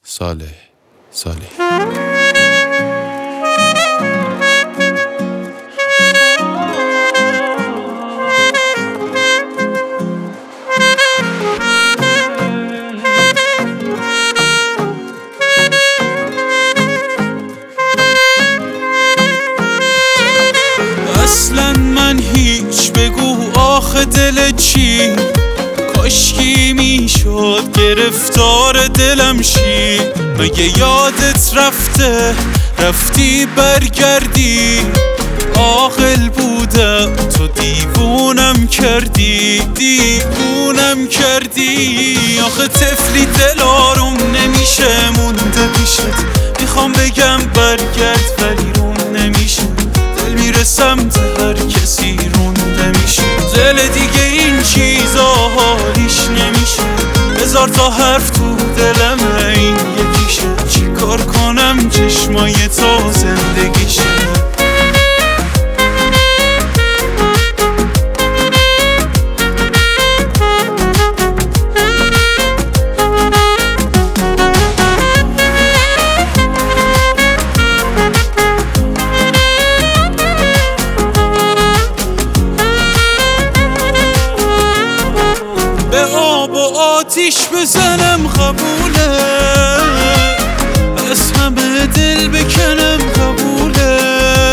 صالح. اصلا من هیچ بگو آخه دل چی کاشکی میشد گرفتار دلم شی مگه یادت رفتی برگردی عاقل بودم تو دیوونم کردی آخه طفلی دل آروم نمیشه مونده پیشت میخوام بگم برگرد ولی روم نمیشه دل میره سمت هر کسی رونده میشه دل دیگه این چیزا حالیش نمیشه هزار تا حرف تو دلم این یکیشه چی کار کنم چشمای تو زندگیشه به آب و آتیش بزنم قبوله از همه دل بکنم قبوله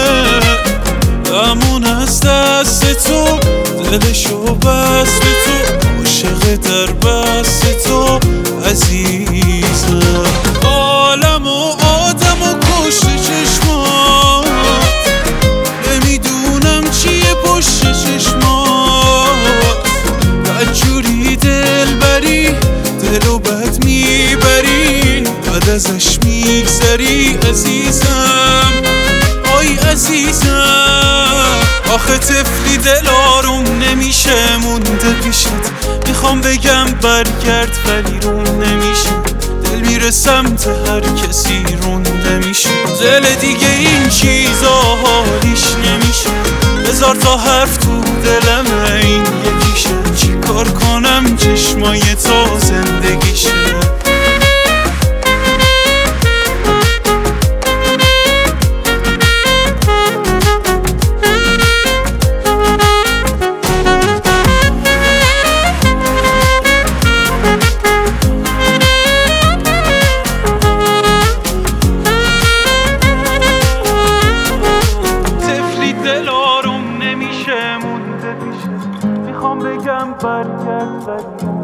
امون از دست تو دلشو بست تو عاشق در بست تو عزیزم عالم و آدم و کشت چشمات نمیدونم چیه پشت چشمات بدجوری دل بری دلو بد میبری بعد ازش میگذری عزیزم آی عزیزم آخه طفلی دل آروم نمیشه مونده پیشت میخوام بگم برگرد ولی روم نمیشه دل میره سمت هر کسی رونده میشه دل دیگه این چیزا حالیش نمیشه هزار تا حرف تو دلم این یکیشه چی کار کنم چشمای تو زندگیشه دل آروم نمیشه مونده پیشه میخوام بگم برگرد